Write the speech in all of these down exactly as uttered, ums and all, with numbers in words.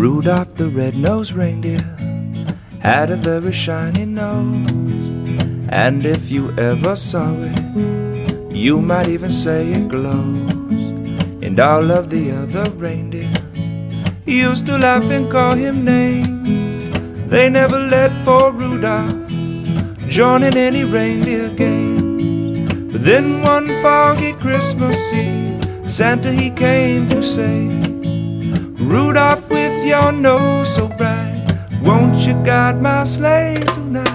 Rudolph the red-nosed reindeer had a very shiny nose, and if you ever saw it, you might even say it glows. And all of the other reindeer used to laugh and call him names. They never let poor Rudolph join in any reindeer game. But then one foggy Christmas Eve, Santa he came to say, Rudolph, with your nose so bright, won't you guide my sleigh tonight?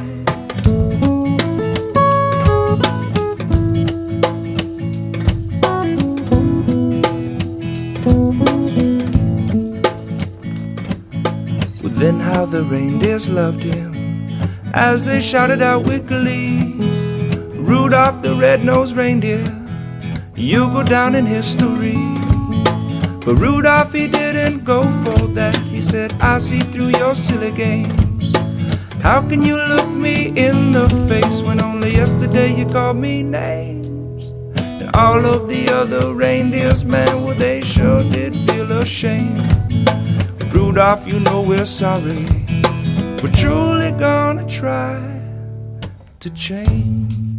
Well, then how the reindeers loved him as they shouted out with glee, Rudolph the red-nosed reindeer, you go down in history. But Rudolph, he didn't go for that. He said, I see through your silly games. How can you look me in the face when only yesterday you called me names? And all of the other reindeers, man, well, they sure did feel ashamed. Rudolph, you know we're sorry, we're truly gonna try to change.